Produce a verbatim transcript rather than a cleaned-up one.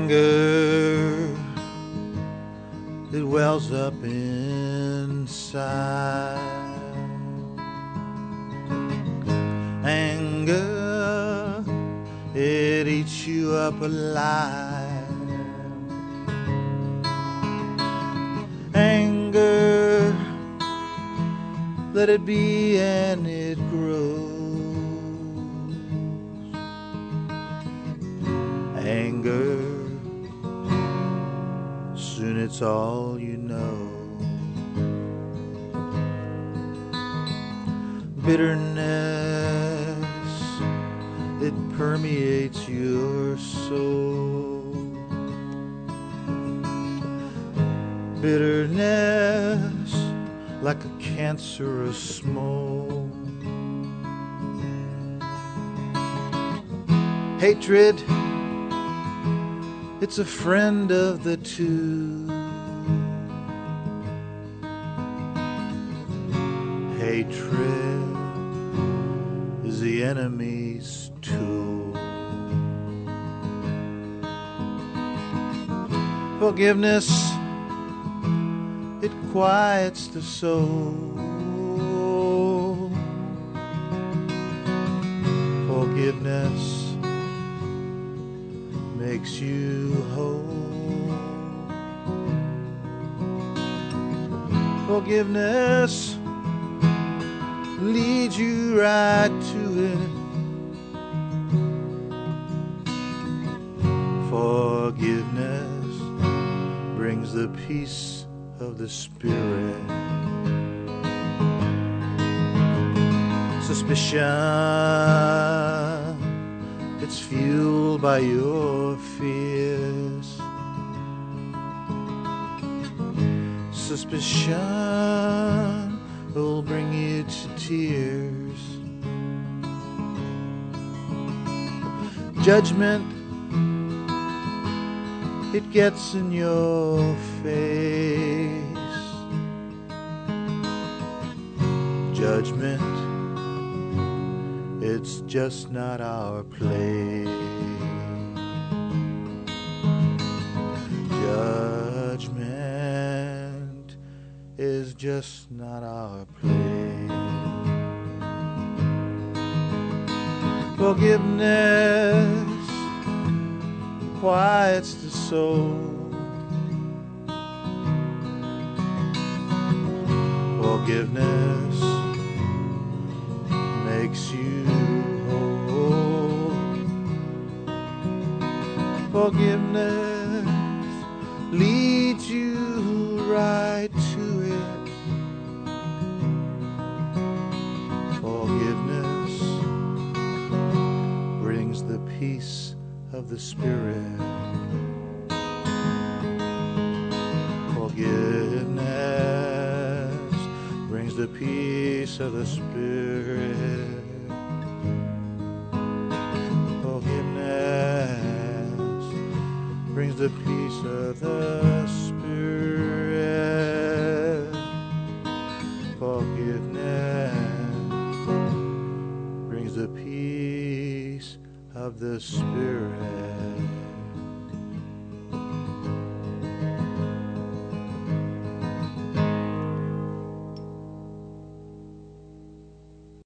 Anger, it wells up inside. Anger, it eats you up alive. Anger, let it be and it grows. Anger, soon it's all you know. Bitterness, it permeates your soul. Bitterness, like a cancerous smoke. Hatred, it's a friend of the two. Hatred is the enemy's tool. Forgiveness, it quiets the soul. Forgiveness makes you whole. Forgiveness leads you right to it. Forgiveness brings the peace of the Spirit. Suspicion, it's fueled by your fears. Suspicion will bring you to tears. Judgment, it gets in your face. Judgment, it's just not our place. Judgment is just not our place. Forgiveness quiets the soul. Forgiveness makes you whole. Forgiveness leads you right to it. Forgiveness brings the peace of the Spirit. Forgiveness brings the peace of the Spirit. Forgiveness brings the peace of the Spirit. Forgiveness brings the peace of the Spirit.